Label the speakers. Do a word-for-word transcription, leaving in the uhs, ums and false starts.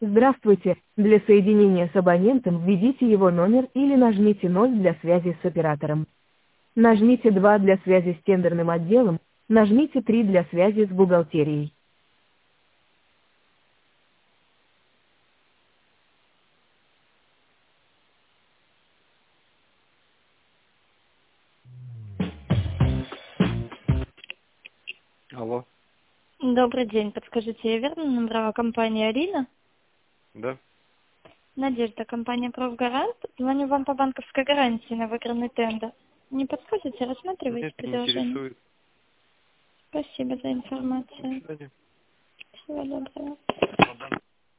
Speaker 1: Здравствуйте. Для соединения с абонентом введите его номер или нажмите ноль для связи с оператором. Нажмите два для связи с тендерным отделом, нажмите три для связи с бухгалтерией.
Speaker 2: Алло.
Speaker 3: Добрый день. Подскажите, я верно набрала компания Арина?
Speaker 2: Да.
Speaker 3: Надежда, компания «Профгарант». Звоню вам по банковской гарантии на выигранный тендер. Не подскажете, рассматриваете
Speaker 2: Нет, не
Speaker 3: предложение?
Speaker 2: интересует.
Speaker 3: Спасибо за
Speaker 2: До
Speaker 3: информацию.
Speaker 2: свидания.
Speaker 3: Всего доброго.